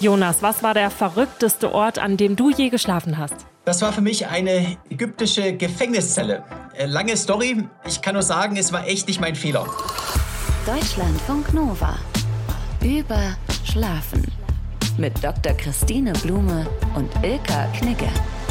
Jonas, was war der verrückteste Ort, an dem du je geschlafen hast? Das war für mich eine ägyptische Gefängniszelle. Lange Story, ich kann nur sagen, es war echt nicht mein Fehler. Deutschlandfunk Nova. Über Schlafen. Mit Dr. Christine Blume und Ilka Knigge.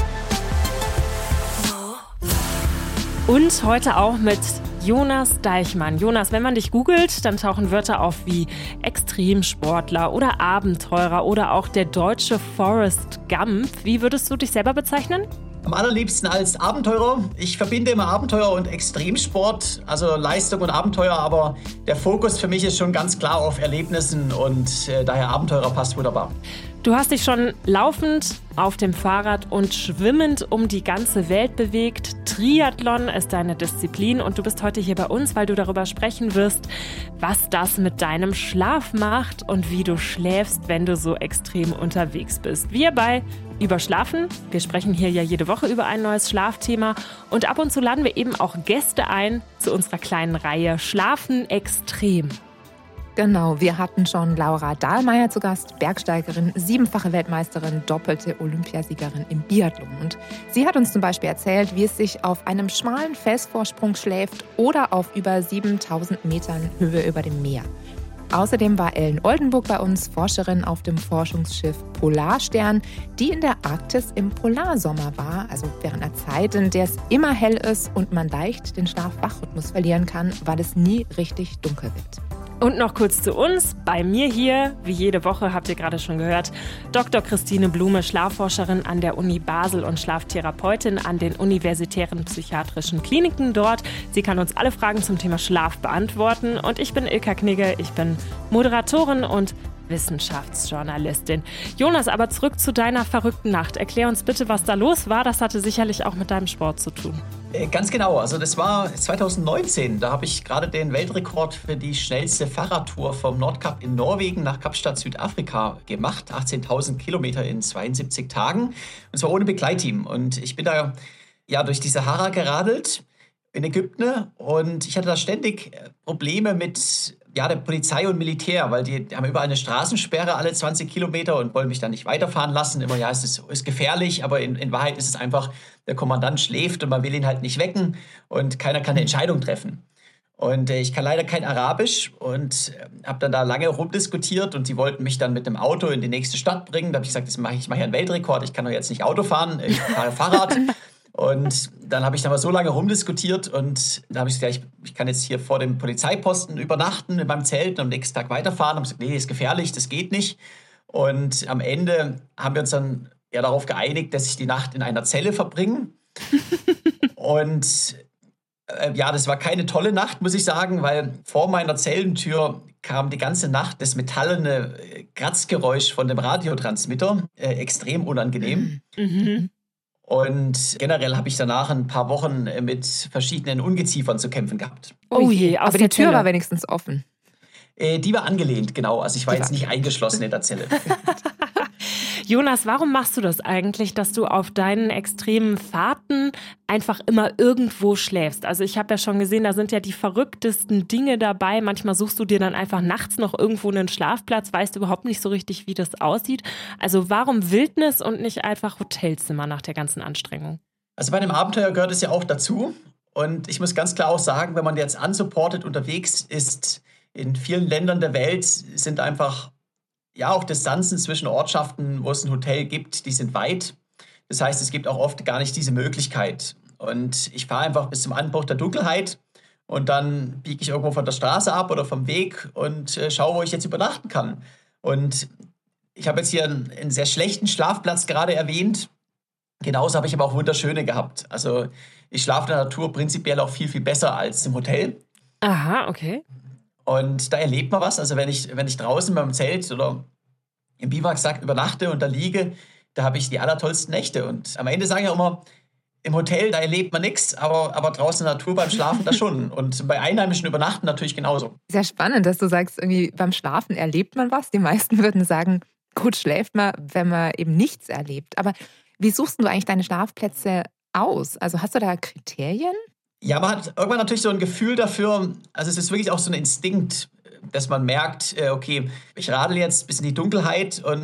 Und heute auch mit Jonas Deichmann. Jonas, wenn man dich googelt, dann tauchen Wörter auf wie Extremsportler oder Abenteurer oder auch der deutsche Forrest Gump. Wie würdest du dich selber bezeichnen? Am allerliebsten als Abenteurer. Ich verbinde immer Abenteuer und Extremsport, also Leistung und Abenteuer, aber der Fokus für mich ist schon ganz klar auf Erlebnissen und daher Abenteurer passt wunderbar. Du hast dich schon laufend, auf dem Fahrrad und schwimmend um die ganze Welt bewegt. Triathlon ist deine Disziplin und du bist heute hier bei uns, weil du darüber sprechen wirst, was das mit deinem Schlaf macht und wie du schläfst, wenn du so extrem unterwegs bist. Wir bei Überschlafen. Wir sprechen hier ja jede Woche über ein neues Schlafthema und ab und zu laden wir eben auch Gäste ein zu unserer kleinen Reihe Schlafen extrem. Genau, wir hatten schon Laura Dahlmeier zu Gast, Bergsteigerin, 7-fache Weltmeisterin, doppelte Olympiasiegerin im Biathlon. Und sie hat uns zum Beispiel erzählt, wie es sich auf einem schmalen Felsvorsprung schläft oder auf über 7000 Metern Höhe über dem Meer. Außerdem war Ellen Oldenburg bei uns, Forscherin auf dem Forschungsschiff Polarstern, die in der Arktis im Polarsommer war, also während einer Zeit, in der es immer hell ist und man leicht den Schlaf-Wach-Rhythmus verlieren kann, weil es nie richtig dunkel wird. Und noch kurz zu uns. Bei mir hier, wie jede Woche, habt ihr gerade schon gehört, Dr. Christine Blume, Schlafforscherin an der Uni Basel und Schlaftherapeutin an den universitären psychiatrischen Kliniken dort. Sie kann uns alle Fragen zum Thema Schlaf beantworten. Und ich bin Ilka Knigge, ich bin Moderatorin und Wissenschaftsjournalistin. Jonas, aber zurück zu deiner verrückten Nacht. Erklär uns bitte, was da los war. Das hatte sicherlich auch mit deinem Sport zu tun. Ganz genau, also das war 2019. Da habe ich gerade den Weltrekord für die schnellste Fahrradtour vom Nordkap in Norwegen nach Kapstadt, Südafrika gemacht. 18.000 Kilometer in 72 Tagen. Und zwar ohne Begleitteam. Und ich bin da durch die Sahara geradelt in Ägypten und ich hatte da ständig Probleme mit der Polizei und Militär, weil die haben überall eine Straßensperre alle 20 Kilometer und wollen mich dann nicht weiterfahren lassen. Immer, es ist gefährlich, aber in Wahrheit ist es einfach, der Kommandant schläft und man will ihn halt nicht wecken und keiner kann eine Entscheidung treffen. Und ich kann leider kein Arabisch und habe dann da lange rumdiskutiert und sie wollten mich dann mit dem Auto in die nächste Stadt bringen. Da habe ich gesagt, ich mache ja einen Weltrekord, ich kann doch jetzt nicht Auto fahren, ich fahre Fahrrad. Und dann habe ich da mal so lange rumdiskutiert und da habe ich gesagt, ich kann jetzt hier vor dem Polizeiposten übernachten in meinem Zelt und am nächsten Tag weiterfahren. Und gesagt, nee, ist gefährlich, das geht nicht. Und am Ende haben wir uns dann darauf geeinigt, dass ich die Nacht in einer Zelle verbringe. Und das war keine tolle Nacht, muss ich sagen, weil vor meiner Zellentür kam die ganze Nacht das metallene Kratzgeräusch von dem Radiotransmitter. Extrem unangenehm. Mhm. Und generell habe ich danach ein paar Wochen mit verschiedenen Ungeziefern zu kämpfen gehabt. Oh je, aber die Tür war wenigstens offen. Die war angelehnt, genau. Also ich war jetzt nicht eingeschlossen in der Zelle. Jonas, warum machst du das eigentlich, dass du auf deinen extremen Fahrten einfach immer irgendwo schläfst? Also ich habe ja schon gesehen, da sind ja die verrücktesten Dinge dabei. Manchmal suchst du dir dann einfach nachts noch irgendwo einen Schlafplatz, weißt überhaupt nicht so richtig, wie das aussieht. Also warum Wildnis und nicht einfach Hotelzimmer nach der ganzen Anstrengung? Also bei einem Abenteuer gehört es ja auch dazu. Und ich muss ganz klar auch sagen, wenn man jetzt unsupported unterwegs ist, in vielen Ländern der Welt sind einfach auch Distanzen zwischen Ortschaften, wo es ein Hotel gibt, die sind weit. Das heißt, es gibt auch oft gar nicht diese Möglichkeit. Und ich fahre einfach bis zum Anbruch der Dunkelheit und dann biege ich irgendwo von der Straße ab oder vom Weg und schaue, wo ich jetzt übernachten kann. Und ich habe jetzt hier einen sehr schlechten Schlafplatz gerade erwähnt. Genauso habe ich aber auch wunderschöne gehabt. Also ich schlafe in der Natur prinzipiell auch viel, viel besser als im Hotel. Aha, okay. Und da erlebt man was. Also wenn ich draußen beim Zelt oder im Biwaksack übernachte und da liege, da habe ich die allertollsten Nächte. Und am Ende sage ich auch immer, im Hotel, da erlebt man nichts, aber draußen in der Natur beim Schlafen da schon. Und bei Einheimischen übernachten natürlich genauso. Sehr spannend, dass du sagst, irgendwie beim Schlafen erlebt man was. Die meisten würden sagen, gut schläft man, wenn man eben nichts erlebt. Aber wie suchst du eigentlich deine Schlafplätze aus? Also hast du da Kriterien? Ja, man hat irgendwann natürlich so ein Gefühl dafür, also es ist wirklich auch so ein Instinkt, dass man merkt, okay, ich radel jetzt bis in die Dunkelheit und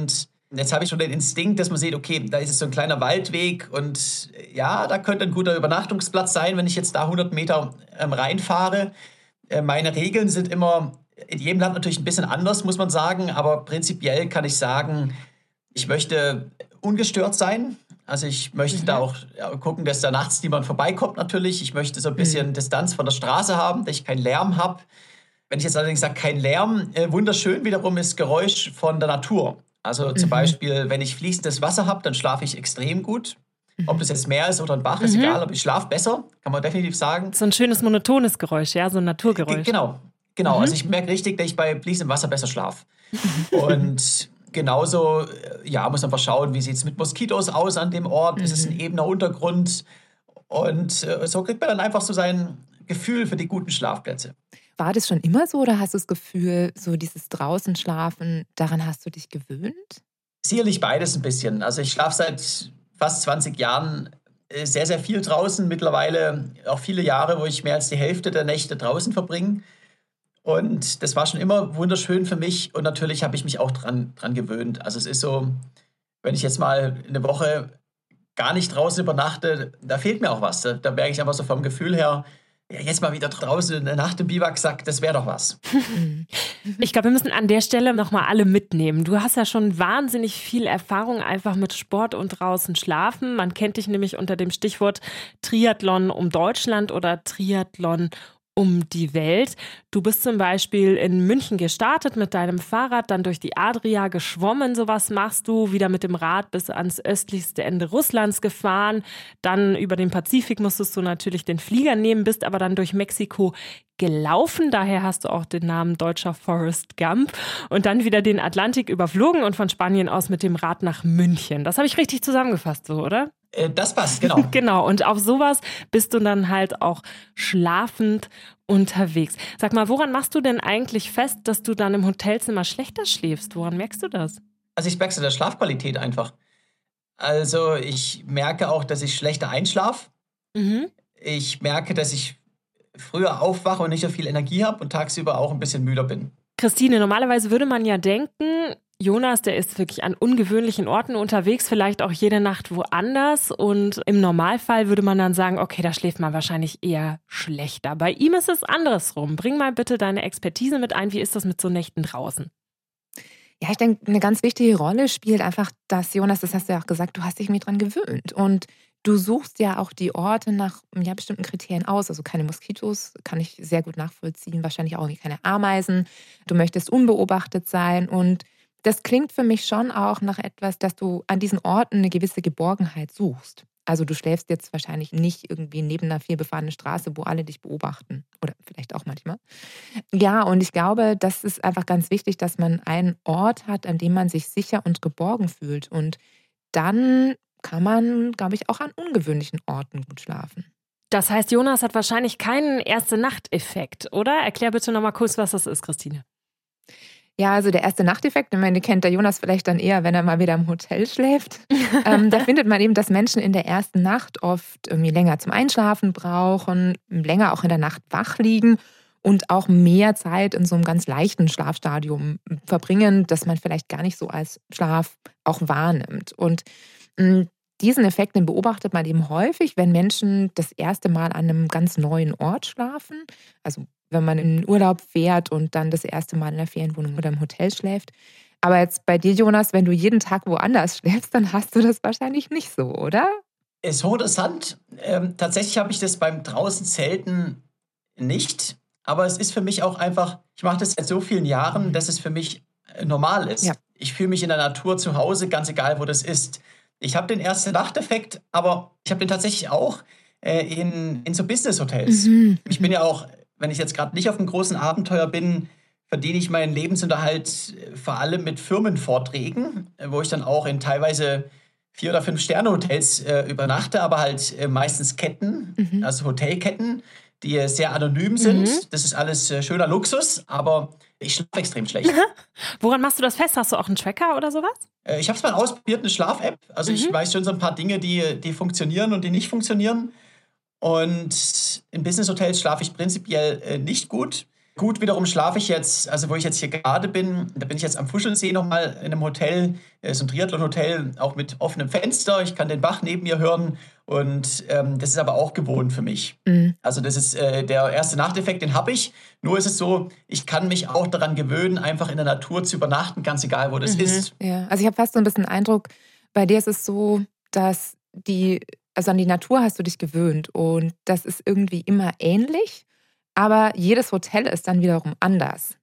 Jetzt habe ich schon den Instinkt, dass man sieht, okay, da ist jetzt so ein kleiner Waldweg und ja, da könnte ein guter Übernachtungsplatz sein, wenn ich jetzt da 100 Meter reinfahre. Meine Regeln sind immer in jedem Land natürlich ein bisschen anders, muss man sagen, aber prinzipiell kann ich sagen, ich möchte ungestört sein. Also ich möchte da auch gucken, dass da nachts niemand vorbeikommt natürlich. Ich möchte so ein bisschen Distanz von der Straße haben, dass ich keinen Lärm habe. Wenn ich jetzt allerdings sage, kein Lärm, wunderschön wiederum ist Geräusch von der Natur. Also zum Beispiel, wenn ich fließendes Wasser habe, dann schlafe ich extrem gut. Ob das jetzt Meer ist oder ein Bach, ist egal, aber ich schlafe besser, kann man definitiv sagen. So ein schönes monotones Geräusch, ja, so ein Naturgeräusch. Genau. Also ich merke richtig, dass ich bei fließendem Wasser besser schlafe. Und genauso, muss man einfach schauen, wie sieht es mit Moskitos aus an dem Ort, ist es ein ebener Untergrund? Und so kriegt man dann einfach so sein Gefühl für die guten Schlafplätze. War das schon immer so oder hast du das Gefühl, so dieses draußen schlafen, daran hast du dich gewöhnt? Sicherlich beides ein bisschen. Also ich schlafe seit fast 20 Jahren sehr, sehr viel draußen. Mittlerweile auch viele Jahre, wo ich mehr als die Hälfte der Nächte draußen verbringe. Und das war schon immer wunderschön für mich. Und natürlich habe ich mich auch dran gewöhnt. Also es ist so, wenn ich jetzt mal eine Woche gar nicht draußen übernachte, da fehlt mir auch was. Da merke ich einfach so vom Gefühl her, ja, jetzt mal wieder draußen eine Nacht im Biwaksack, das wäre doch was. Ich glaube, wir müssen an der Stelle nochmal alle mitnehmen. Du hast ja schon wahnsinnig viel Erfahrung einfach mit Sport und draußen schlafen. Man kennt dich nämlich unter dem Stichwort Triathlon um Deutschland oder Triathlon um die Welt. Du bist zum Beispiel in München gestartet mit deinem Fahrrad, dann durch die Adria geschwommen, sowas machst du, wieder mit dem Rad bis ans östlichste Ende Russlands gefahren, dann über den Pazifik musstest du natürlich den Flieger nehmen, bist aber dann durch Mexiko gelaufen, daher hast du auch den Namen deutscher Forrest Gump und dann wieder den Atlantik überflogen und von Spanien aus mit dem Rad nach München. Das habe ich richtig zusammengefasst, so, oder? Das passt, genau. Genau, und auf sowas bist du dann halt auch schlafend unterwegs. Sag mal, woran machst du denn eigentlich fest, dass du dann im Hotelzimmer schlechter schläfst? Woran merkst du das? Also ich merke es in der Schlafqualität einfach. Also ich merke auch, dass ich schlechter einschlafe. Ich merke, dass ich früher aufwache und nicht so viel Energie habe und tagsüber auch ein bisschen müder bin. Christine, normalerweise würde man ja denken, Jonas, der ist wirklich an ungewöhnlichen Orten unterwegs, vielleicht auch jede Nacht woanders. Und im Normalfall würde man dann sagen, okay, da schläft man wahrscheinlich eher schlechter. Bei ihm ist es andersrum. Bring mal bitte deine Expertise mit ein. Wie ist das mit so Nächten draußen? Ja, ich denke, eine ganz wichtige Rolle spielt einfach, dass Jonas, das hast du ja auch gesagt, du hast dich irgendwie dran gewöhnt. Und du suchst ja auch die Orte nach bestimmten Kriterien aus. Also keine Moskitos, kann ich sehr gut nachvollziehen. Wahrscheinlich auch keine Ameisen. Du möchtest unbeobachtet sein und das klingt für mich schon auch nach etwas, dass du an diesen Orten eine gewisse Geborgenheit suchst. Also du schläfst jetzt wahrscheinlich nicht irgendwie neben einer vielbefahrenen Straße, wo alle dich beobachten. Oder vielleicht auch manchmal. Ja, und ich glaube, das ist einfach ganz wichtig, dass man einen Ort hat, an dem man sich sicher und geborgen fühlt. Und dann kann man, glaube ich, auch an ungewöhnlichen Orten gut schlafen. Das heißt, Jonas hat wahrscheinlich keinen Erste-Nacht-Effekt, oder? Erklär bitte nochmal kurz, was das ist, Christine. Ja, also der Erste-Nacht-Effekt, ich meine, den kennt der Jonas vielleicht dann eher, wenn er mal wieder im Hotel schläft. Da findet man eben, dass Menschen in der ersten Nacht oft irgendwie länger zum Einschlafen brauchen, länger auch in der Nacht wach liegen und auch mehr Zeit in so einem ganz leichten Schlafstadium verbringen, das man vielleicht gar nicht so als Schlaf auch wahrnimmt. Und diesen Effekt, den beobachtet man eben häufig, wenn Menschen das erste Mal an einem ganz neuen Ort schlafen. Also wenn man in den Urlaub fährt und dann das erste Mal in der Ferienwohnung oder im Hotel schläft. Aber jetzt bei dir, Jonas, wenn du jeden Tag woanders schläfst, dann hast du das wahrscheinlich nicht so, oder? Ist hochinteressant. Tatsächlich habe ich das beim draußen Zelten nicht. Aber es ist für mich auch einfach, ich mache das seit so vielen Jahren, dass es für mich normal ist. Ja. Ich fühle mich in der Natur zu Hause, ganz egal, wo das ist. Ich habe den Erste-Nacht-Effekt, aber ich habe den tatsächlich auch in so Business-Hotels. Ich bin ja auch, wenn ich jetzt gerade nicht auf einem großen Abenteuer bin, verdiene ich meinen Lebensunterhalt vor allem mit Firmenvorträgen, wo ich dann auch in teilweise 4- oder 5-Sterne-Hotels übernachte, aber halt meistens Ketten, also Hotelketten, die sehr anonym sind. Das ist alles schöner Luxus, aber ich schlafe extrem schlecht. Woran machst du das fest? Hast du auch einen Tracker oder sowas? Ich habe es mal ausprobiert, eine Schlaf-App. Also ich weiß schon so ein paar Dinge, die funktionieren und die nicht funktionieren. Und in Business-Hotels schlafe ich prinzipiell nicht gut. Gut, wiederum schlafe ich jetzt, also wo ich jetzt hier gerade bin, da bin ich jetzt am Fuschelsee nochmal in einem Hotel, so ein Triathlon-Hotel, auch mit offenem Fenster. Ich kann den Bach neben mir hören und das ist aber auch gewohnt für mich. Also das ist der erste Nachteffekt, den habe ich. Nur ist es so, ich kann mich auch daran gewöhnen, einfach in der Natur zu übernachten, ganz egal, wo das ist. Ja, also ich habe fast so ein bisschen den Eindruck, bei dir ist es so, dass also an die Natur hast du dich gewöhnt und das ist irgendwie immer ähnlich. Aber jedes Hotel ist dann wiederum anders.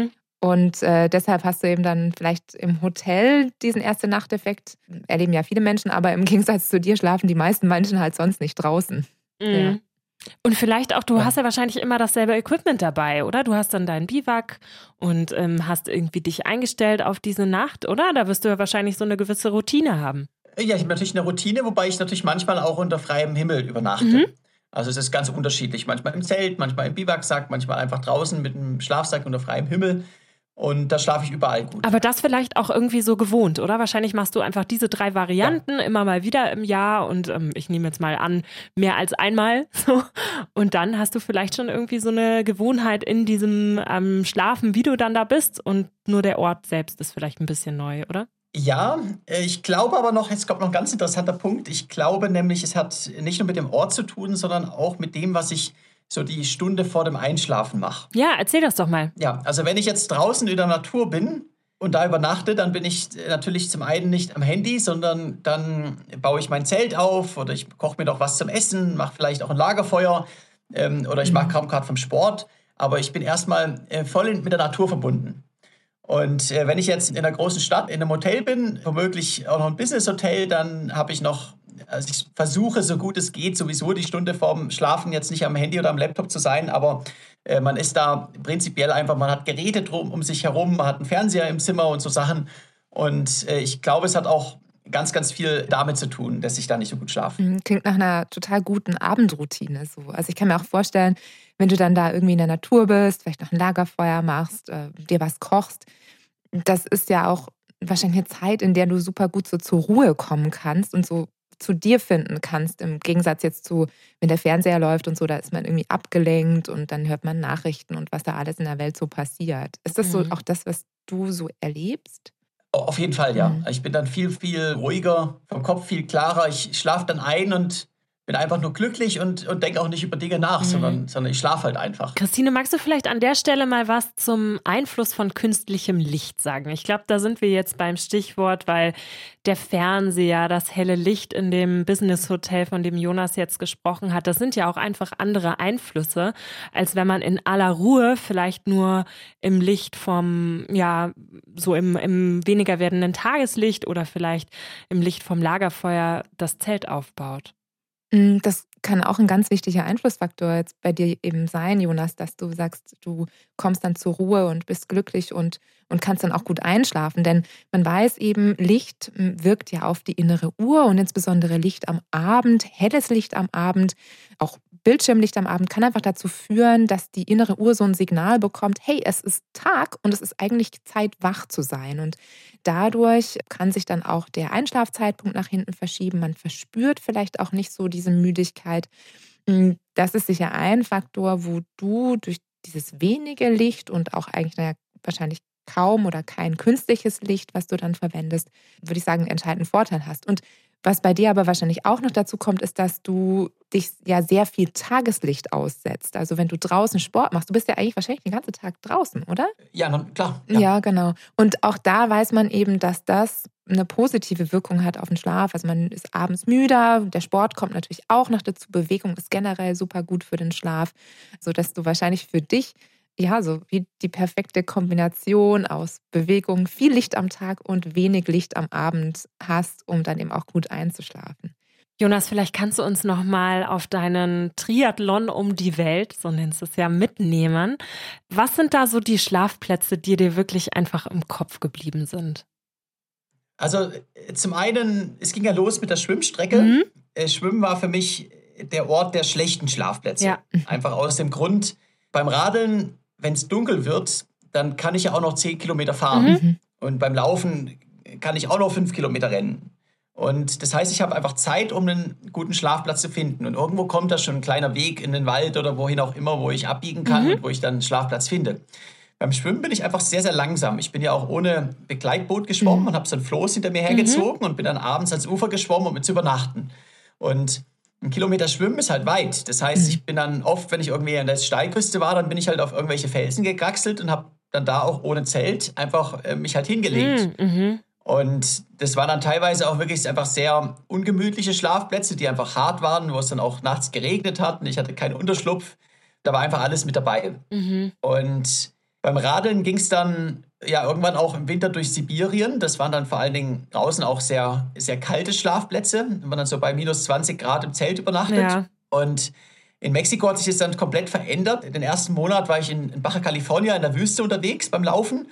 Und deshalb hast du eben dann vielleicht im Hotel diesen Erste-Nacht-Effekt. Erleben ja viele Menschen, aber im Gegensatz zu dir schlafen die meisten Menschen halt sonst nicht draußen. Ja. Und vielleicht auch, du hast ja wahrscheinlich immer dasselbe Equipment dabei, oder? Du hast dann deinen Biwak und hast irgendwie dich eingestellt auf diese Nacht, oder? Da wirst du ja wahrscheinlich so eine gewisse Routine haben. Ja, ich habe natürlich eine Routine, wobei ich natürlich manchmal auch unter freiem Himmel übernachte. Also es ist ganz unterschiedlich. Manchmal im Zelt, manchmal im Biwaksack, manchmal einfach draußen mit einem Schlafsack unter freiem Himmel. Und da schlafe ich überall gut. Aber das vielleicht auch irgendwie so gewohnt, oder? Wahrscheinlich machst du einfach diese 3 Varianten immer mal wieder im Jahr und ich nehme jetzt mal an, mehr als einmal. So. Und dann hast du vielleicht schon irgendwie so eine Gewohnheit in diesem Schlafen, wie du dann da bist und nur der Ort selbst ist vielleicht ein bisschen neu, oder? Ja, ich glaube aber noch, jetzt kommt noch ein ganz interessanter Punkt. Ich glaube nämlich, es hat nicht nur mit dem Ort zu tun, sondern auch mit dem, was ich so die Stunde vor dem Einschlafen mache. Ja, erzähl das doch mal. Ja, also wenn ich jetzt draußen in der Natur bin und da übernachte, dann bin ich natürlich zum einen nicht am Handy, sondern dann baue ich mein Zelt auf oder ich koche mir doch was zum Essen, mache vielleicht auch ein Lagerfeuer oder ich mache gerade vom Sport. Aber ich bin erstmal voll mit der Natur verbunden. Und wenn ich jetzt in einer großen Stadt in einem Hotel bin, womöglich auch noch ein Business-Hotel, dann habe ich noch, also ich versuche so gut es geht, sowieso die Stunde vorm Schlafen jetzt nicht am Handy oder am Laptop zu sein, aber man ist da prinzipiell einfach, man hat Geräte drum um sich herum, man hat einen Fernseher im Zimmer und so Sachen. Und ich glaube, es hat auch ganz, ganz viel damit zu tun, dass ich da nicht so gut schlafe. Klingt nach einer total guten Abendroutine. So. Also ich kann mir auch vorstellen, wenn du dann da irgendwie in der Natur bist, vielleicht noch ein Lagerfeuer machst, dir was kochst, das ist ja auch wahrscheinlich eine Zeit, in der du super gut so zur Ruhe kommen kannst und so zu dir finden kannst. Im Gegensatz jetzt zu, wenn der Fernseher läuft und so, da ist man irgendwie abgelenkt und dann hört man Nachrichten und was da alles in der Welt so passiert. Ist das so auch das, was du so erlebst? Auf jeden Fall, ja. Ich bin dann viel, viel ruhiger, vom Kopf viel klarer. Ich schlafe dann ein und bin einfach nur glücklich und denke auch nicht über Dinge nach, sondern ich schlafe halt einfach. Christine, magst du vielleicht an der Stelle mal was zum Einfluss von künstlichem Licht sagen? Ich glaube, da sind wir jetzt beim Stichwort, weil der Fernseher, das helle Licht in dem Business-Hotel, von dem Jonas jetzt gesprochen hat, das sind ja auch einfach andere Einflüsse, als wenn man in aller Ruhe vielleicht nur im Licht vom, ja, so im weniger werdenden Tageslicht oder vielleicht im Licht vom Lagerfeuer das Zelt aufbaut. Das kann auch ein ganz wichtiger Einflussfaktor jetzt bei dir eben sein, Jonas, dass du sagst, du kommst dann zur Ruhe und bist glücklich und kannst dann auch gut einschlafen. Denn man weiß eben, Licht wirkt ja auf die innere Uhr und insbesondere Licht am Abend, helles Licht am Abend, auch Bildschirmlicht am Abend kann einfach dazu führen, dass die innere Uhr so ein Signal bekommt, hey, es ist Tag und es ist eigentlich Zeit, wach zu sein. Und dadurch kann sich dann auch der Einschlafzeitpunkt nach hinten verschieben. Man verspürt vielleicht auch nicht so diese Müdigkeit. Das ist sicher ein Faktor, wo du durch dieses wenige Licht und auch eigentlich wahrscheinlich kaum oder kein künstliches Licht, was du dann verwendest, würde ich sagen, einen entscheidenden Vorteil hast. Und was bei dir aber wahrscheinlich auch noch dazu kommt, ist, dass du dich ja sehr viel Tageslicht aussetzt. Also wenn du draußen Sport machst, du bist ja eigentlich wahrscheinlich den ganzen Tag draußen, oder? Ja, klar. Ja, genau. Und auch da weiß man eben, dass das eine positive Wirkung hat auf den Schlaf. Also man ist abends müder, der Sport kommt natürlich auch noch dazu, Bewegung ist generell super gut für den Schlaf, sodass du wahrscheinlich für dich ja, so wie die perfekte Kombination aus Bewegung, viel Licht am Tag und wenig Licht am Abend hast, um dann eben auch gut einzuschlafen. Jonas, vielleicht kannst du uns noch mal auf deinen Triathlon um die Welt, so nennst du es ja, mitnehmen. Was sind da so die Schlafplätze, die dir wirklich einfach im Kopf geblieben sind? Also zum einen, es ging ja los mit der Schwimmstrecke. Schwimmen war für mich der Ort der schlechten Schlafplätze. Ja. Einfach aus dem Grund, beim Radeln, wenn es dunkel wird, dann kann ich ja auch noch 10 Kilometer fahren. Und beim Laufen kann ich auch noch 5 Kilometer rennen. Und das heißt, ich habe einfach Zeit, um einen guten Schlafplatz zu finden. Und irgendwo kommt da schon ein kleiner Weg in den Wald oder wohin auch immer, wo ich abbiegen kann und wo ich dann einen Schlafplatz finde. Beim Schwimmen bin ich einfach sehr, sehr langsam. Ich bin ja auch ohne Begleitboot geschwommen und habe so ein Floß hinter mir hergezogen und bin dann abends ans Ufer geschwommen, um mit zu übernachten. Und 1 Kilometer Schwimmen ist halt weit. Das heißt, ich bin dann oft, wenn ich irgendwie an der Steilküste war, dann bin ich halt auf irgendwelche Felsen gekraxelt und habe dann da auch ohne Zelt einfach mich halt hingelegt. Und das waren dann teilweise auch wirklich einfach sehr ungemütliche Schlafplätze, die einfach hart waren, wo es dann auch nachts geregnet hat und ich hatte keinen Unterschlupf. Da war einfach alles mit dabei. Und beim Radeln ging es dann ja irgendwann auch im Winter durch Sibirien. Das waren dann vor allen Dingen draußen auch sehr, sehr kalte Schlafplätze. Da man dann so bei minus 20 Grad im Zelt übernachtet. Ja. Und in Mexiko hat sich das dann komplett verändert. Den ersten Monat war ich in Baja California in der Wüste unterwegs beim Laufen.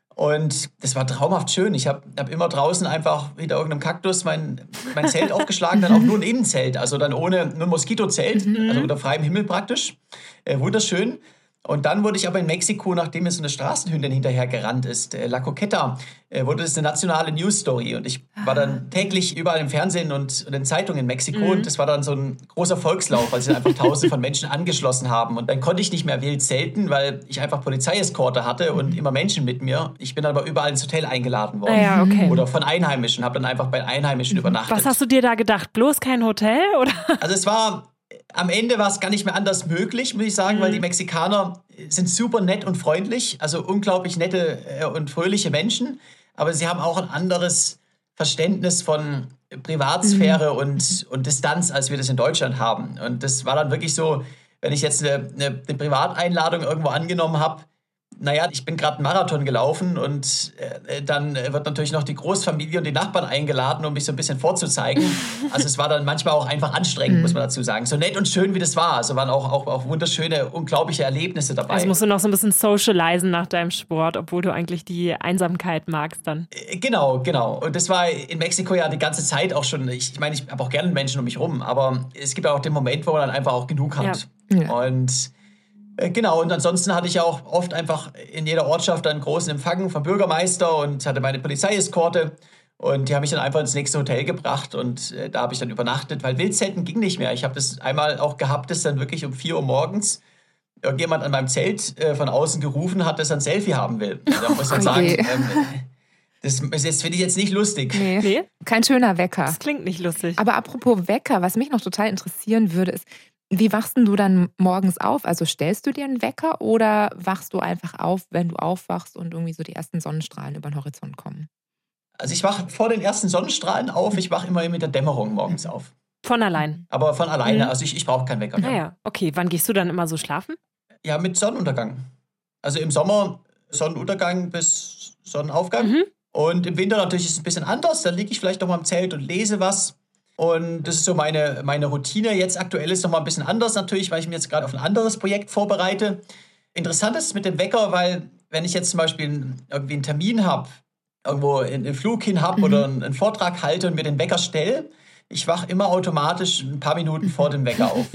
Und das war traumhaft schön. Ich hab immer draußen einfach hinter irgendeinem Kaktus mein Zelt aufgeschlagen, dann auch nur ein Innenzelt, also dann nur ein Moskitozelt, also unter freiem Himmel praktisch. Wunderschön. Und dann wurde ich aber in Mexiko, nachdem mir so eine Straßenhündin hinterher gerannt ist, La Coqueta, wurde das eine nationale News-Story. Und ich war dann täglich überall im Fernsehen und in Zeitungen in Mexiko. Und das war dann so ein großer Volkslauf, weil sich einfach Tausende von Menschen angeschlossen haben. Und dann konnte ich nicht mehr wild zelten, weil ich einfach Polizeieskorte hatte und immer Menschen mit mir. Ich bin aber überall ins Hotel eingeladen worden. Ja, okay. Oder von Einheimischen, habe dann einfach bei Einheimischen übernachtet. Was hast du dir da gedacht? Bloß kein Hotel, oder? Also am Ende war es gar nicht mehr anders möglich, muss ich sagen, weil die Mexikaner sind super nett und freundlich, also unglaublich nette und fröhliche Menschen, aber sie haben auch ein anderes Verständnis von Privatsphäre und Distanz, als wir das in Deutschland haben. Und das war dann wirklich so, wenn ich jetzt eine Privateinladung irgendwo angenommen habe, naja, ich bin gerade einen Marathon gelaufen und dann wird natürlich noch die Großfamilie und die Nachbarn eingeladen, um mich so ein bisschen vorzuzeigen. Also es war dann manchmal auch einfach anstrengend, muss man dazu sagen. So nett und schön, wie das war. Also waren auch wunderschöne, unglaubliche Erlebnisse dabei. Also musst du noch so ein bisschen socialisen nach deinem Sport, obwohl du eigentlich die Einsamkeit magst dann. Genau. Und das war in Mexiko ja die ganze Zeit auch schon. Ich meine, ich habe auch gerne Menschen um mich rum, aber es gibt auch den Moment, wo man dann einfach auch genug hat. Ja. Und genau, und ansonsten hatte ich auch oft einfach in jeder Ortschaft einen großen Empfang vom Bürgermeister und hatte meine Polizeieskorte. Und die haben mich dann einfach ins nächste Hotel gebracht und da habe ich dann übernachtet, weil Wildzelten ging nicht mehr. Ich habe das einmal auch gehabt, dass dann wirklich um 4 Uhr morgens irgendjemand an meinem Zelt von außen gerufen hat, dass er ein Selfie haben will. Da muss man sagen, das finde ich jetzt nicht lustig. Nee, kein schöner Wecker. Das klingt nicht lustig. Aber apropos Wecker, was mich noch total interessieren würde, ist, wie wachst du dann morgens auf? Also stellst du dir einen Wecker oder wachst du einfach auf, wenn du aufwachst und irgendwie so die ersten Sonnenstrahlen über den Horizont kommen? Also ich wache vor den ersten Sonnenstrahlen auf. Ich wache immer mit der Dämmerung morgens auf. Von allein? Aber von alleine. Also ich brauche keinen Wecker. Naja, okay. Wann gehst du dann immer so schlafen? Ja, mit Sonnenuntergang. Also im Sommer Sonnenuntergang bis Sonnenaufgang. Und im Winter natürlich ist es ein bisschen anders. Da liege ich vielleicht noch mal im Zelt und lese was. Und das ist so meine Routine. Jetzt aktuell ist es noch mal ein bisschen anders natürlich, weil ich mich jetzt gerade auf ein anderes Projekt vorbereite. Interessant ist es mit dem Wecker, weil wenn ich jetzt zum Beispiel irgendwie einen Termin habe, irgendwo einen Flug hin habe oder einen Vortrag halte und mir den Wecker stelle, ich wache immer automatisch ein paar Minuten vor dem Wecker auf.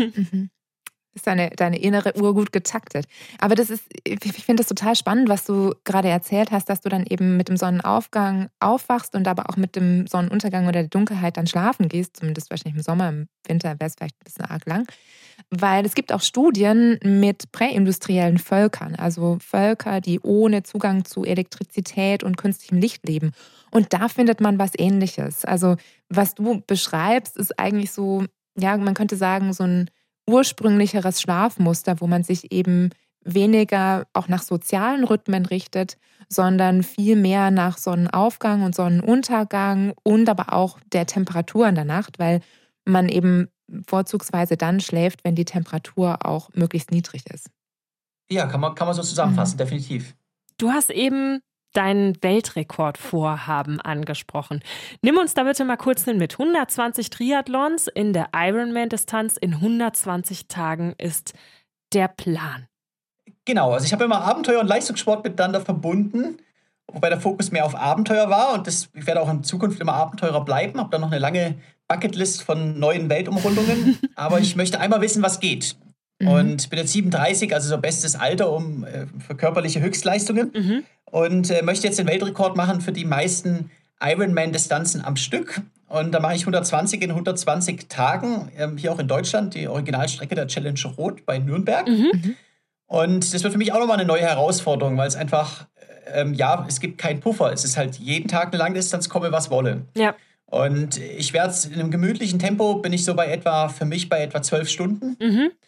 Ist deine innere Uhr gut getaktet. Aber ich finde das total spannend, was du gerade erzählt hast, dass du dann eben mit dem Sonnenaufgang aufwachst und aber auch mit dem Sonnenuntergang oder der Dunkelheit dann schlafen gehst. Zumindest wahrscheinlich im Sommer, im Winter wäre es vielleicht ein bisschen arg lang. Weil es gibt auch Studien mit präindustriellen Völkern, also Völker, die ohne Zugang zu Elektrizität und künstlichem Licht leben. Und da findet man was Ähnliches. Also was du beschreibst, ist eigentlich so, ja, man könnte sagen, so ein ursprünglicheres Schlafmuster, wo man sich eben weniger auch nach sozialen Rhythmen richtet, sondern viel mehr nach Sonnenaufgang und Sonnenuntergang und aber auch der Temperatur in der Nacht, weil man eben vorzugsweise dann schläft, wenn die Temperatur auch möglichst niedrig ist. Ja, kann man so zusammenfassen, definitiv. Du hast eben dein Weltrekordvorhaben angesprochen. Nimm uns da bitte mal kurz mit. 120 Triathlons in der Ironman-Distanz in 120 Tagen ist der Plan. Genau, also ich habe immer Abenteuer und Leistungssport miteinander verbunden, wobei der Fokus mehr auf Abenteuer war und ich werde auch in Zukunft immer Abenteurer bleiben, habe dann noch eine lange Bucketlist von neuen Weltumrundungen, aber ich möchte einmal wissen, was geht. Und bin jetzt 37, also so bestes Alter für körperliche Höchstleistungen und möchte jetzt den Weltrekord machen für die meisten Ironman-Distanzen am Stück. Und da mache ich 120 in 120 Tagen, hier auch in Deutschland, die Originalstrecke der Challenge Rot bei Nürnberg. Und das wird für mich auch nochmal eine neue Herausforderung, weil es einfach, es gibt keinen Puffer. Es ist halt jeden Tag eine Langdistanz, komme was wolle. Ja. Und ich werde in einem gemütlichen Tempo, bin ich so für mich bei etwa 12 Stunden.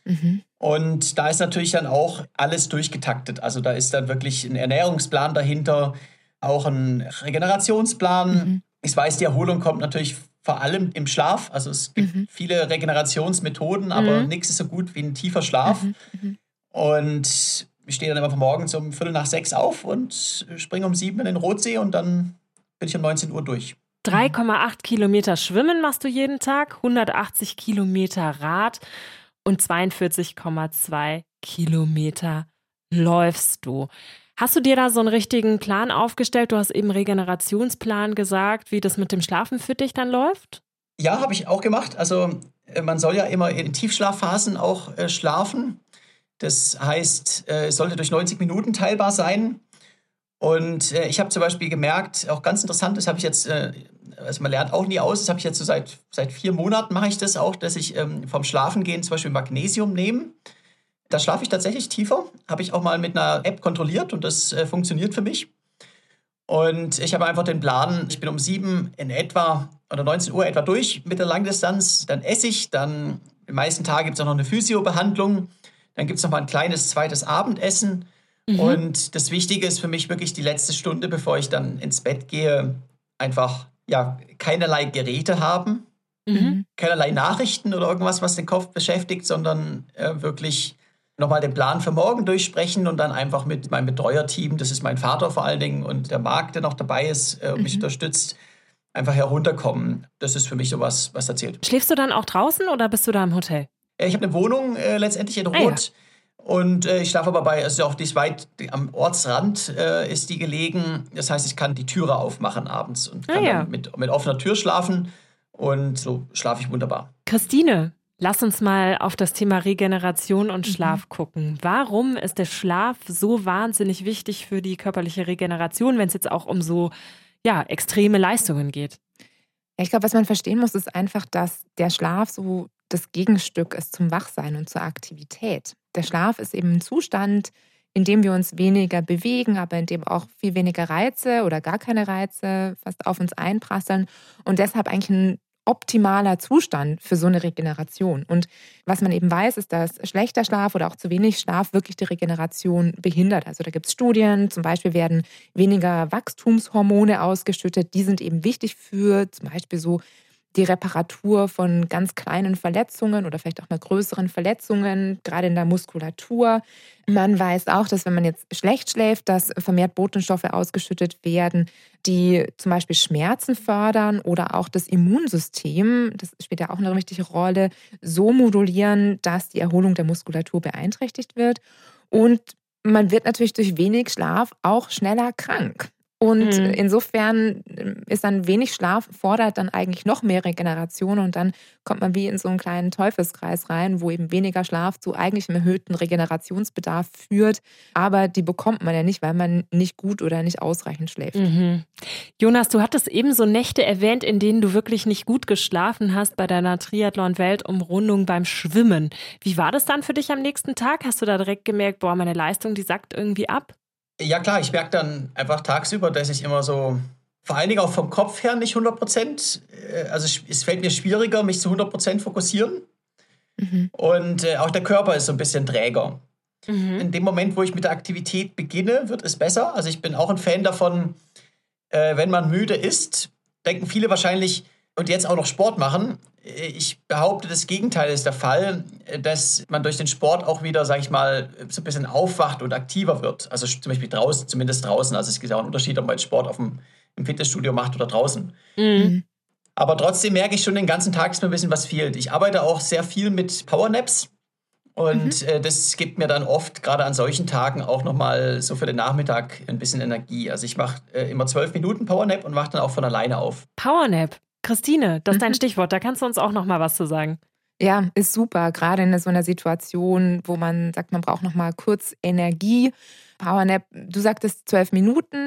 Und da ist natürlich dann auch alles durchgetaktet. Also da ist dann wirklich ein Ernährungsplan dahinter, auch ein Regenerationsplan. Ich weiß, die Erholung kommt natürlich vor allem im Schlaf. Also es gibt viele Regenerationsmethoden, aber nichts ist so gut wie ein tiefer Schlaf. Und ich stehe dann immer morgens um 5:45 auf und springe um 7 in den Rotsee und dann bin ich um 19 Uhr durch. 3,8 Kilometer Schwimmen machst du jeden Tag, 180 Kilometer Rad und 42,2 Kilometer läufst du. Hast du dir da so einen richtigen Plan aufgestellt? Du hast eben Regenerationsplan gesagt, wie das mit dem Schlafen für dich dann läuft? Ja, habe ich auch gemacht. Also man soll ja immer in Tiefschlafphasen auch schlafen. Das heißt, es sollte durch 90 Minuten teilbar sein. Und ich habe zum Beispiel gemerkt, auch ganz interessant, das habe ich jetzt, also man lernt auch nie aus, das habe ich jetzt so seit 4 Monaten mache ich das auch, dass ich vom Schlafengehen zum Beispiel Magnesium nehme. Da schlafe ich tatsächlich tiefer, habe ich auch mal mit einer App kontrolliert und das funktioniert für mich. Und ich habe einfach den Plan, ich bin um 7 in etwa oder 19 Uhr etwa durch mit der Langdistanz, dann esse ich, dann die meisten Tage gibt es auch noch eine Physiobehandlung, dann gibt es noch mal ein kleines zweites Abendessen. Und das Wichtige ist für mich wirklich die letzte Stunde, bevor ich dann ins Bett gehe, einfach keinerlei Geräte haben, keinerlei Nachrichten oder irgendwas, was den Kopf beschäftigt, sondern wirklich nochmal den Plan für morgen durchsprechen und dann einfach mit meinem Betreuerteam, das ist mein Vater vor allen Dingen und der Marc, der noch dabei ist und mich unterstützt, einfach herunterkommen. Das ist für mich sowas, was da zählt. Schläfst du dann auch draußen oder bist du da im Hotel? Ich habe eine Wohnung letztendlich in Roth. Und ich schlafe aber also auch am Ortsrand ist die gelegen. Das heißt, ich kann die Türe aufmachen abends und kann dann mit offener Tür schlafen. Und so schlafe ich wunderbar. Christine, lass uns mal auf das Thema Regeneration und Schlaf gucken. Warum ist der Schlaf so wahnsinnig wichtig für die körperliche Regeneration, wenn es jetzt auch um so extreme Leistungen geht? Ja, ich glaube, was man verstehen muss, ist einfach, dass der Schlaf so das Gegenstück ist zum Wachsein und zur Aktivität. Der Schlaf ist eben ein Zustand, in dem wir uns weniger bewegen, aber in dem auch viel weniger Reize oder gar keine Reize fast auf uns einprasseln und deshalb eigentlich ein optimaler Zustand für so eine Regeneration. Und was man eben weiß, ist, dass schlechter Schlaf oder auch zu wenig Schlaf wirklich die Regeneration behindert. Also da gibt es Studien, zum Beispiel werden weniger Wachstumshormone ausgeschüttet. Die sind eben wichtig für zum Beispiel so die Reparatur von ganz kleinen Verletzungen oder vielleicht auch mal größeren Verletzungen, gerade in der Muskulatur. Man weiß auch, dass wenn man jetzt schlecht schläft, dass vermehrt Botenstoffe ausgeschüttet werden, die zum Beispiel Schmerzen fördern oder auch das Immunsystem, das spielt ja auch eine wichtige Rolle, so modulieren, dass die Erholung der Muskulatur beeinträchtigt wird. Und man wird natürlich durch wenig Schlaf auch schneller krank. Und insofern ist dann wenig Schlaf, fordert dann eigentlich noch mehr Regeneration und dann kommt man wie in so einen kleinen Teufelskreis rein, wo eben weniger Schlaf zu eigentlich einem erhöhten Regenerationsbedarf führt. Aber die bekommt man ja nicht, weil man nicht gut oder nicht ausreichend schläft. Jonas, du hattest eben so Nächte erwähnt, in denen du wirklich nicht gut geschlafen hast bei deiner Triathlon-Weltumrundung beim Schwimmen. Wie war das dann für dich am nächsten Tag? Hast du da direkt gemerkt, meine Leistung, die sackt irgendwie ab? Ja klar, ich merke dann einfach tagsüber, dass ich immer so, vor allen Dingen auch vom Kopf her nicht 100%, also es fällt mir schwieriger, mich zu 100% fokussieren. Und auch der Körper ist so ein bisschen träger. In dem Moment, wo ich mit der Aktivität beginne, wird es besser. Also ich bin auch ein Fan davon, wenn man müde ist, denken viele wahrscheinlich, und jetzt auch noch Sport machen. Ich behaupte, das Gegenteil ist der Fall, dass man durch den Sport auch wieder, sag ich mal, so ein bisschen aufwacht und aktiver wird. Also zum Beispiel draußen, zumindest draußen. Also es gibt auch einen Unterschied, ob man Sport im Fitnessstudio macht oder draußen. Aber trotzdem merke ich schon den ganzen Tag, dass mir ein bisschen was fehlt. Ich arbeite auch sehr viel mit Powernaps. Und das gibt mir dann oft, gerade an solchen Tagen, auch nochmal so für den Nachmittag ein bisschen Energie. Also ich mache immer 12 Minuten Powernap und wache dann auch von alleine auf. Powernap? Christine, das ist dein Stichwort. Da kannst du uns auch noch mal was zu sagen. Ja, ist super. Gerade in so einer Situation, wo man sagt, man braucht noch mal kurz Energie. Powernap, du sagtest 12 Minuten.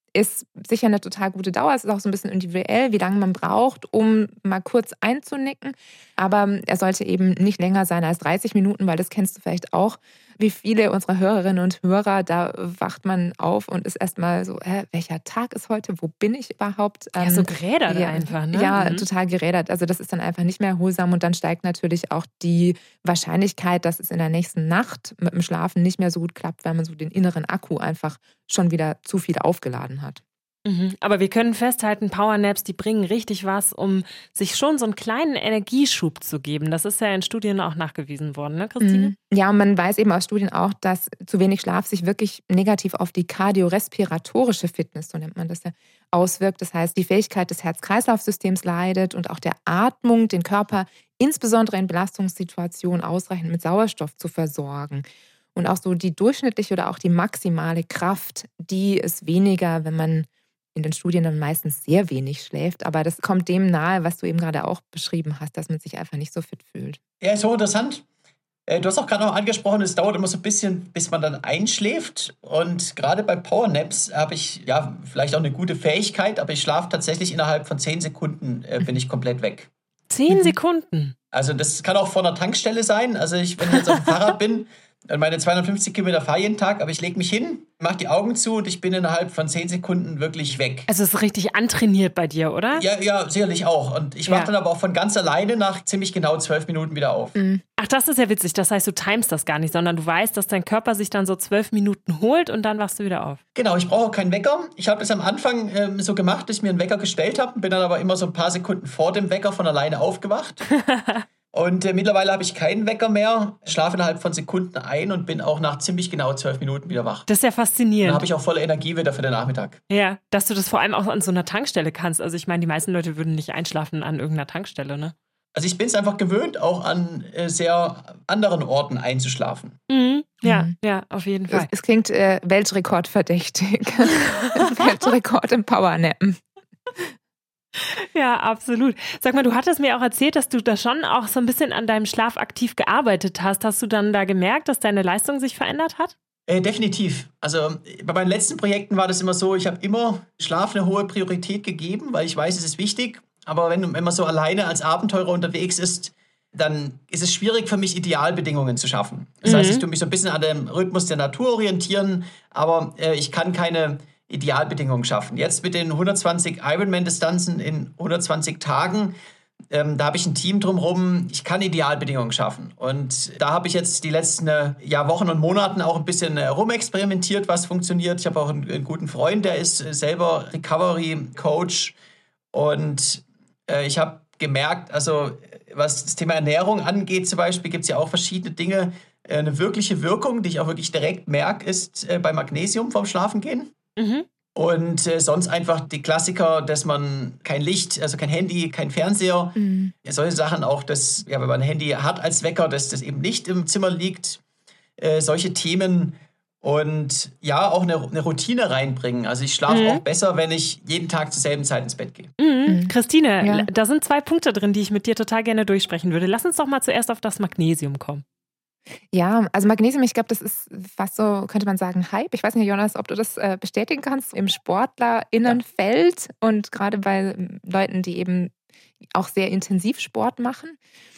ist sicher eine total gute Dauer. Es ist auch so ein bisschen individuell, wie lange man braucht, um mal kurz einzunicken. Aber er sollte eben nicht länger sein als 30 Minuten, weil das kennst du vielleicht auch. Wie viele unserer Hörerinnen und Hörer, da wacht man auf und ist erstmal so, welcher Tag ist heute? Wo bin ich überhaupt? Ja, so gerädert einfach, ne? Ja, total gerädert. Also das ist dann einfach nicht mehr erholsam und dann steigt natürlich auch die Wahrscheinlichkeit, dass es in der nächsten Nacht mit dem Schlafen nicht mehr so gut klappt, weil man so den inneren Akku einfach schon wieder zu viel aufgeladen hat. Aber wir können festhalten, Powernaps, die bringen richtig was, um sich schon so einen kleinen Energieschub zu geben. Das ist ja in Studien auch nachgewiesen worden, ne, Christine? Ja, und man weiß eben aus Studien auch, dass zu wenig Schlaf sich wirklich negativ auf die kardiorespiratorische Fitness, so nennt man das ja, auswirkt. Das heißt, die Fähigkeit des Herz-Kreislauf-Systems leidet und auch der Atmung, den Körper insbesondere in Belastungssituationen ausreichend mit Sauerstoff zu versorgen. Und auch so die durchschnittliche oder auch die maximale Kraft, die ist weniger, wenn man in den Studien dann meistens sehr wenig schläft. Aber das kommt dem nahe, was du eben gerade auch beschrieben hast, dass man sich einfach nicht so fit fühlt. Ja, ist so interessant. Du hast auch gerade noch angesprochen, es dauert immer so ein bisschen, bis man dann einschläft. Und gerade bei Powernaps habe ich ja vielleicht auch eine gute Fähigkeit, aber ich schlafe tatsächlich innerhalb von 10 Sekunden, bin ich komplett weg. 10 Sekunden? Also das kann auch vor einer Tankstelle sein. Also wenn ich jetzt auf dem Fahrrad bin, meine 250 Kilometer fahre jeden Tag, aber ich lege mich hin, mache die Augen zu und ich bin innerhalb von 10 Sekunden wirklich weg. Also es ist richtig antrainiert bei dir, oder? Ja, sicherlich auch. Und ich wache dann aber auch von ganz alleine nach ziemlich genau 12 Minuten wieder auf. Ach, das ist ja witzig. Das heißt, du timest das gar nicht, sondern du weißt, dass dein Körper sich dann so 12 Minuten holt und dann wachst du wieder auf. Genau, ich brauche auch keinen Wecker. Ich habe das am Anfang so gemacht, dass ich mir einen Wecker gestellt habe, bin dann aber immer so ein paar Sekunden vor dem Wecker von alleine aufgewacht. Und mittlerweile habe ich keinen Wecker mehr, schlafe innerhalb von Sekunden ein und bin auch nach ziemlich genau 12 Minuten wieder wach. Das ist ja faszinierend. Dann habe ich auch volle Energie wieder für den Nachmittag. Ja, dass du das vor allem auch an so einer Tankstelle kannst. Also ich meine, die meisten Leute würden nicht einschlafen an irgendeiner Tankstelle, ne? Also ich bin es einfach gewöhnt, auch an sehr anderen Orten einzuschlafen. Ja, auf jeden Fall. Es klingt weltrekordverdächtig. Weltrekord im Powernappen. Ja, absolut. Sag mal, du hattest mir auch erzählt, dass du da schon auch so ein bisschen an deinem Schlaf aktiv gearbeitet hast. Hast du dann da gemerkt, dass deine Leistung sich verändert hat? Definitiv. Also bei meinen letzten Projekten war das immer so, ich habe immer Schlaf eine hohe Priorität gegeben, weil ich weiß, es ist wichtig. Aber wenn man so alleine als Abenteurer unterwegs ist, dann ist es schwierig für mich, Idealbedingungen zu schaffen. Das heißt, ich tue mich so ein bisschen an dem Rhythmus der Natur orientieren, aber ich kann keine Idealbedingungen schaffen. Jetzt mit den 120 Ironman-Distanzen in 120 Tagen, da habe ich ein Team drumherum, ich kann Idealbedingungen schaffen. Und da habe ich jetzt die letzten Wochen und Monaten auch ein bisschen rumexperimentiert, was funktioniert. Ich habe auch einen guten Freund, der ist selber Recovery-Coach. Und ich habe gemerkt, also was das Thema Ernährung angeht zum Beispiel, gibt es ja auch verschiedene Dinge. Eine wirkliche Wirkung, die ich auch wirklich direkt merke, ist bei Magnesium vorm Schlafengehen. Und sonst einfach die Klassiker, dass man kein Licht, also kein Handy, kein Fernseher, solche Sachen auch, dass, wenn man ein Handy hat als Wecker, dass das eben nicht im Zimmer liegt, solche Themen und ja, auch eine Routine reinbringen. Also ich schlafe auch besser, wenn ich jeden Tag zur selben Zeit ins Bett gehe. Christine, da sind 2 Punkte drin, die ich mit dir total gerne durchsprechen würde. Lass uns doch mal zuerst auf das Magnesium kommen. Ja, also Magnesium, ich glaube, das ist fast so, könnte man sagen, Hype. Ich weiß nicht, Jonas, ob du das bestätigen kannst im SportlerInnenfeld und gerade bei Leuten, die eben auch sehr intensiv Sport machen.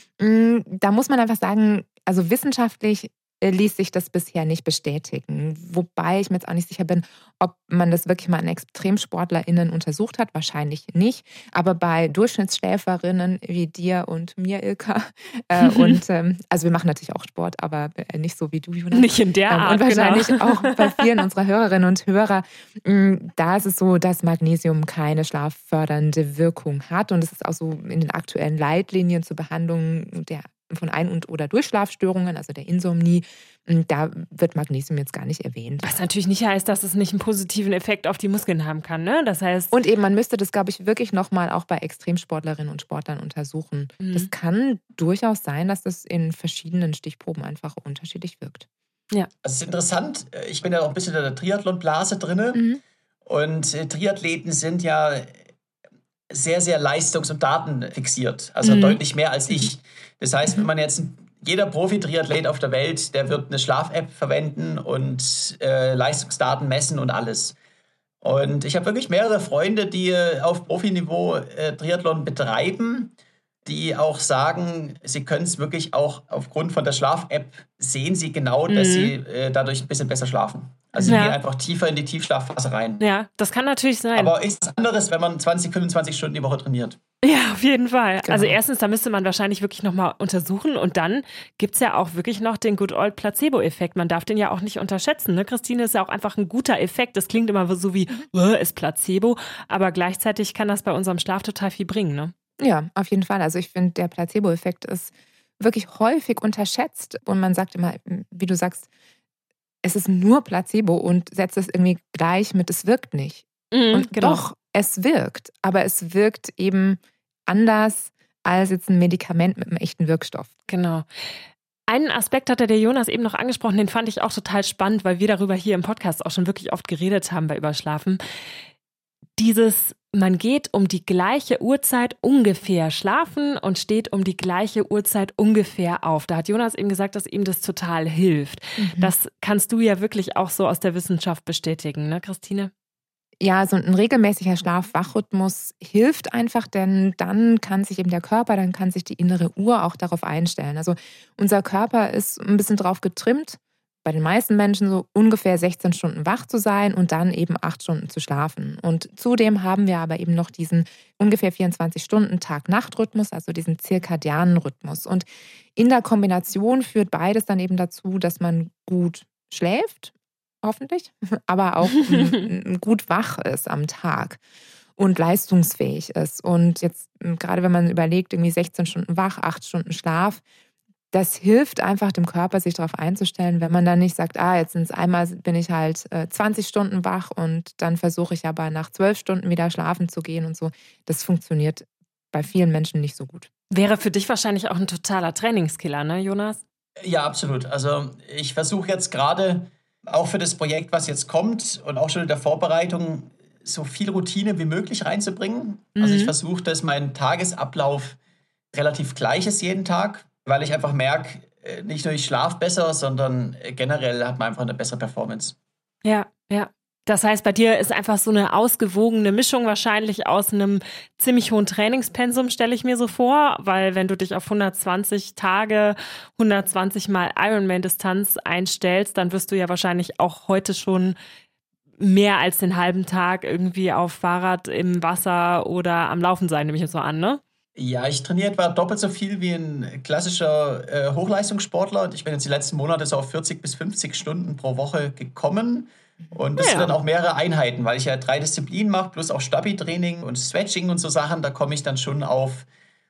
Da muss man einfach sagen, also wissenschaftlich ließ sich das bisher nicht bestätigen. Wobei ich mir jetzt auch nicht sicher bin, ob man das wirklich mal an ExtremsportlerInnen untersucht hat. Wahrscheinlich nicht. Aber bei Durchschnittsschläferinnen wie dir und mir, Ilka, also wir machen natürlich auch Sport, aber nicht so wie du, Jonas. Nicht in der Art, und wahrscheinlich auch bei vielen unserer Hörerinnen und Hörer. Da ist es so, dass Magnesium keine schlaffördernde Wirkung hat. Und es ist auch so in den aktuellen Leitlinien zur Behandlung von Ein- oder Durchschlafstörungen, also der Insomnie, da wird Magnesium jetzt gar nicht erwähnt. Was natürlich nicht heißt, dass es nicht einen positiven Effekt auf die Muskeln haben kann, ne? Das heißt... Und eben, man müsste das, glaube ich, wirklich nochmal auch bei Extremsportlerinnen und Sportlern untersuchen. Das kann durchaus sein, dass das in verschiedenen Stichproben einfach unterschiedlich wirkt. Ja. Also es ist interessant, ich bin ja auch ein bisschen in der Triathlon-Blase drin und Triathleten sind ja sehr, sehr leistungs- und datenfixiert. Also deutlich mehr als ich. Das heißt, wenn man jetzt, jeder Profi-Triathlet auf der Welt, der wird eine Schlaf-App verwenden und Leistungsdaten messen und alles. Und ich habe wirklich mehrere Freunde, die auf Profiniveau Triathlon betreiben, die auch sagen, sie können es wirklich auch aufgrund von der Schlaf-App sehen sie genau, dass sie dadurch ein bisschen besser schlafen. Also sie gehen einfach tiefer in die Tiefschlafphase rein. Ja, das kann natürlich sein. Aber ist was anderes, wenn man 20, 25 Stunden die Woche trainiert. Ja, auf jeden Fall. Genau. Also erstens, da müsste man wahrscheinlich wirklich nochmal untersuchen und dann gibt es ja auch wirklich noch den Good Old Placebo-Effekt. Man darf den ja auch nicht unterschätzen. Ne? Christine, ist ja auch einfach ein guter Effekt. Das klingt immer so wie, ist Placebo, aber gleichzeitig kann das bei unserem Schlaf total viel bringen, ne? Ja, auf jeden Fall. Also ich finde, der Placebo-Effekt ist wirklich häufig unterschätzt und man sagt immer, wie du sagst, es ist nur Placebo und setzt es irgendwie gleich mit, es wirkt nicht. Und genau. doch, es wirkt, aber es wirkt eben anders als jetzt ein Medikament mit einem echten Wirkstoff. Genau. Einen Aspekt hatte der Jonas eben noch angesprochen, den fand ich auch total spannend, weil wir darüber hier im Podcast auch schon wirklich oft geredet haben bei Überschlafen. Man geht um die gleiche Uhrzeit ungefähr schlafen und steht um die gleiche Uhrzeit ungefähr auf. Da hat Jonas eben gesagt, dass ihm das total hilft. Das kannst du ja wirklich auch so aus der Wissenschaft bestätigen, ne, Christine? Ja, so ein regelmäßiger Schlaf-Wach-Rhythmus hilft einfach, denn dann kann sich eben der Körper, dann kann sich die innere Uhr auch darauf einstellen. Also unser Körper ist ein bisschen drauf getrimmt, bei den meisten Menschen so ungefähr 16 Stunden wach zu sein und dann eben 8 Stunden zu schlafen. Und zudem haben wir aber eben noch diesen ungefähr 24 Stunden Tag-Nacht-Rhythmus, also diesen zirkadianen Rhythmus. Und in der Kombination führt beides dann eben dazu, dass man gut schläft, hoffentlich, aber auch gut wach ist am Tag und leistungsfähig ist. Und jetzt gerade wenn man überlegt, irgendwie 16 Stunden wach, 8 Stunden Schlaf, das hilft einfach dem Körper, sich darauf einzustellen, wenn man dann nicht sagt, jetzt bin ich halt 20 Stunden wach und dann versuche ich aber nach 12 Stunden wieder schlafen zu gehen und so. Das funktioniert bei vielen Menschen nicht so gut. Wäre für dich wahrscheinlich auch ein totaler Trainingskiller, ne, Jonas? Ja, absolut. Also ich versuche jetzt gerade auch für das Projekt, was jetzt kommt und auch schon in der Vorbereitung, so viel Routine wie möglich reinzubringen. Also ich versuche, dass mein Tagesablauf relativ gleich ist jeden Tag, weil ich einfach merke, nicht nur ich schlafe besser, sondern generell hat man einfach eine bessere Performance. Ja. Das heißt, bei dir ist einfach so eine ausgewogene Mischung wahrscheinlich aus einem ziemlich hohen Trainingspensum, stelle ich mir so vor, weil wenn du dich auf 120 Tage, 120 Mal Ironman-Distanz einstellst, dann wirst du ja wahrscheinlich auch heute schon mehr als den halben Tag irgendwie auf Fahrrad, im Wasser oder am Laufen sein, nehme ich jetzt so an, ne? Ja, ich trainiere etwa doppelt so viel wie ein klassischer Hochleistungssportler und ich bin jetzt die letzten Monate so auf 40 bis 50 Stunden pro Woche gekommen. Und das sind dann auch mehrere Einheiten, weil ich ja 3 Disziplinen mache, plus auch Stabi-Training und Stretching und so Sachen. Da komme ich dann schon auf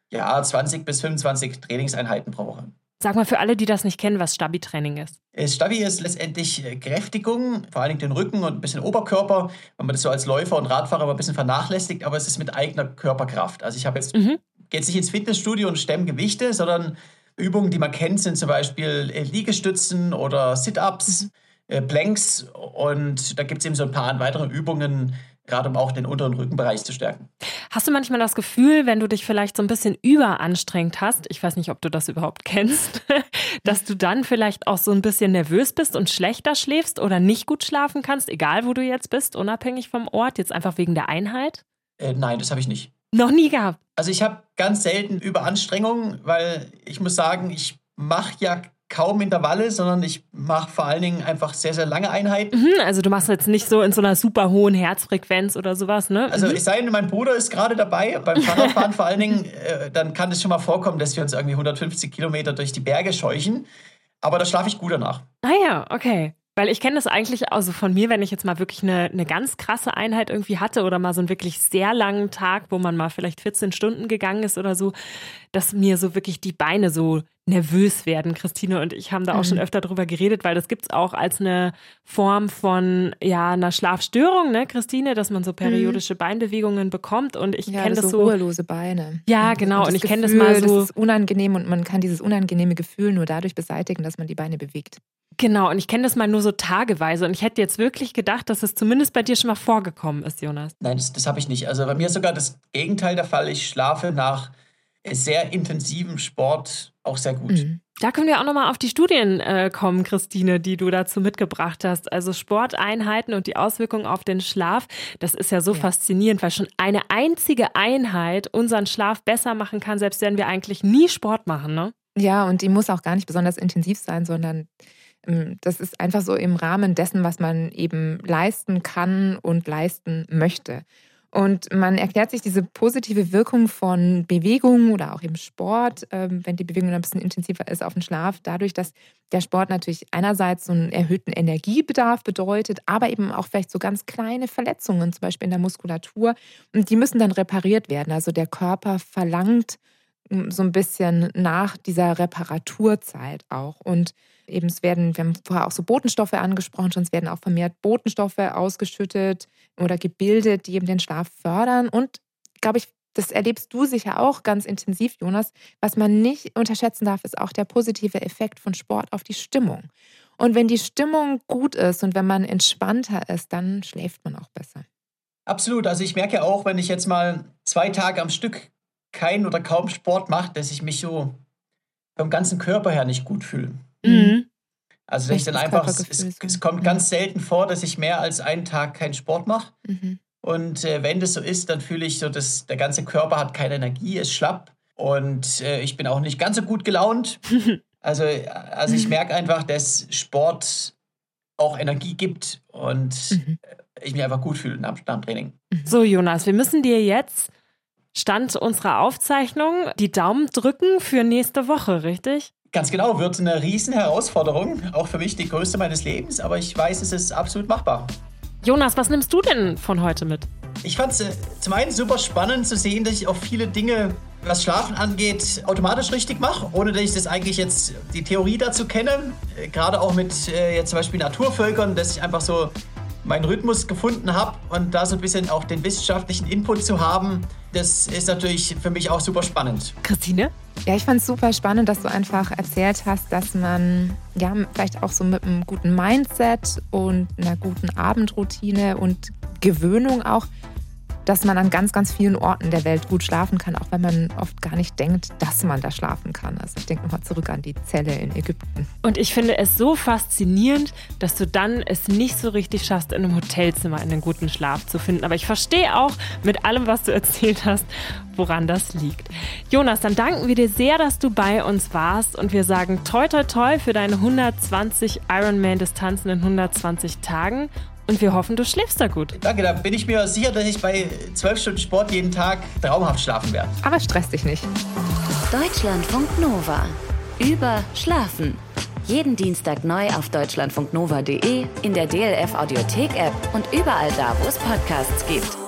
20 bis 25 Trainingseinheiten pro Woche. Sag mal für alle, die das nicht kennen, was Stabi-Training ist. Stabi ist letztendlich Kräftigung, vor allen Dingen den Rücken und ein bisschen Oberkörper, wenn man das so als Läufer und Radfahrer immer ein bisschen vernachlässigt, aber es ist mit eigener Körperkraft. Also ich habe jetzt gehe jetzt nicht ins Fitnessstudio und stemme Gewichte, sondern Übungen, die man kennt, sind zum Beispiel Liegestützen oder Sit-Ups, Planks und da gibt es eben so ein paar weitere Übungen, gerade um auch den unteren Rückenbereich zu stärken. Hast du manchmal das Gefühl, wenn du dich vielleicht so ein bisschen überanstrengt hast, ich weiß nicht, ob du das überhaupt kennst, dass du dann vielleicht auch so ein bisschen nervös bist und schlechter schläfst oder nicht gut schlafen kannst, egal wo du jetzt bist, unabhängig vom Ort, jetzt einfach wegen der Einheit? Nein, das habe ich nicht. Noch nie gehabt? Also ich habe ganz selten Überanstrengung, weil ich muss sagen, ich mache ja kaum Intervalle, sondern ich mache vor allen Dingen einfach sehr, sehr lange Einheiten. Also du machst jetzt nicht so in so einer super hohen Herzfrequenz oder sowas, ne? Also es sei denn, mein Bruder ist gerade dabei, beim Fahrradfahren vor allen Dingen, dann kann es schon mal vorkommen, dass wir uns irgendwie 150 Kilometer durch die Berge scheuchen. Aber da schlafe ich gut danach. Ah ja, okay. Weil ich kenne das eigentlich also von mir, wenn ich jetzt mal wirklich eine ganz krasse Einheit irgendwie hatte oder mal so einen wirklich sehr langen Tag, wo man mal vielleicht 14 Stunden gegangen ist oder so, dass mir so wirklich die Beine so nervös werden. Christine und ich haben da auch schon öfter drüber geredet, weil das gibt's auch als eine Form von einer Schlafstörung, ne, Christine, dass man so periodische Beinbewegungen bekommt und ich kenne das so ruhelose Beine. Ja, genau. Und ich kenne das mal so. Das ist unangenehm und man kann dieses unangenehme Gefühl nur dadurch beseitigen, dass man die Beine bewegt. Genau, und ich kenne das mal nur so tageweise und ich hätte jetzt wirklich gedacht, dass es zumindest bei dir schon mal vorgekommen ist, Jonas. Nein, das habe ich nicht. Also bei mir ist sogar das Gegenteil der Fall. Ich schlafe nach sehr intensivem Sport auch sehr gut. Da können wir auch nochmal auf die Studien kommen, Christine, die du dazu mitgebracht hast. Also Sporteinheiten und die Auswirkungen auf den Schlaf, das ist ja so faszinierend, weil schon eine einzige Einheit unseren Schlaf besser machen kann, selbst wenn wir eigentlich nie Sport machen, ne? Ja, und die muss auch gar nicht besonders intensiv sein, sondern das ist einfach so im Rahmen dessen, was man eben leisten kann und leisten möchte. Und man erklärt sich diese positive Wirkung von Bewegung oder auch im Sport, wenn die Bewegung ein bisschen intensiver ist auf den Schlaf, dadurch, dass der Sport natürlich einerseits so einen erhöhten Energiebedarf bedeutet, aber eben auch vielleicht so ganz kleine Verletzungen, zum Beispiel in der Muskulatur. Und die müssen dann repariert werden. Also der Körper verlangt so ein bisschen nach dieser Reparaturzeit auch. Und eben wir haben vorher auch so Botenstoffe angesprochen, schon es werden auch vermehrt Botenstoffe ausgeschüttet oder gebildet, die eben den Schlaf fördern. Und, glaube ich, das erlebst du sicher auch ganz intensiv, Jonas. Was man nicht unterschätzen darf, ist auch der positive Effekt von Sport auf die Stimmung. Und wenn die Stimmung gut ist und wenn man entspannter ist, dann schläft man auch besser. Absolut. Also ich merke auch, wenn ich jetzt mal 2 Tage am Stück keinen oder kaum Sport mache, dass ich mich so vom ganzen Körper her nicht gut fühle. Also dass ich dann einfach, es kommt ganz selten vor, dass ich mehr als einen Tag keinen Sport mache. Und wenn das so ist, dann fühle ich so, dass der ganze Körper hat keine Energie, ist schlapp und ich bin auch nicht ganz so gut gelaunt. Also ich merke einfach, dass Sport auch Energie gibt und ich mich einfach gut fühle nach dem Training. So, Jonas, wir müssen dir jetzt Stand unserer Aufzeichnung die Daumen drücken für nächste Woche, richtig? Ganz genau, wird eine riesen Herausforderung, auch für mich die größte meines Lebens, aber ich weiß, es ist absolut machbar. Jonas, was nimmst du denn von heute mit? Ich fand es zum einen super spannend zu sehen, dass ich auch viele Dinge, was Schlafen angeht, automatisch richtig mache, ohne dass ich das eigentlich jetzt die Theorie dazu kenne. Gerade auch mit jetzt zum Beispiel Naturvölkern, dass ich einfach so meinen Rhythmus gefunden habe und da so ein bisschen auch den wissenschaftlichen Input zu haben, das ist natürlich für mich auch super spannend. Christine? Ja, ich fand es super spannend, dass du einfach erzählt hast, dass man ja vielleicht auch so mit einem guten Mindset und einer guten Abendroutine und Gewöhnung auch, dass man an ganz, ganz vielen Orten der Welt gut schlafen kann, auch wenn man oft gar nicht denkt, dass man da schlafen kann. Also ich denke nochmal zurück an die Zelle in Ägypten. Und ich finde es so faszinierend, dass du dann es nicht so richtig schaffst, in einem Hotelzimmer einen guten Schlaf zu finden. Aber ich verstehe auch mit allem, was du erzählt hast, woran das liegt. Jonas, dann danken wir dir sehr, dass du bei uns warst und wir sagen toi toi toi für deine 120 Ironman-Distanzen in 120 Tagen. Und wir hoffen, du schläfst da gut. Danke, da bin ich mir sicher, dass ich bei 12 Stunden Sport jeden Tag traumhaft schlafen werde. Aber stress dich nicht. Deutschlandfunk Nova. Über Schlafen. Jeden Dienstag neu auf deutschlandfunknova.de, in der DLF Audiothek-App und überall da, wo es Podcasts gibt.